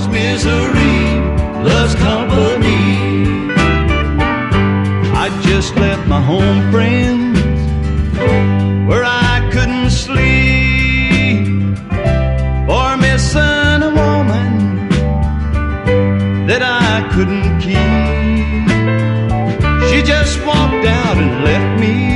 knows misery loves company. I just left my home friends where I couldn't sleep for missing a woman that I couldn't keep. She just walked out and left me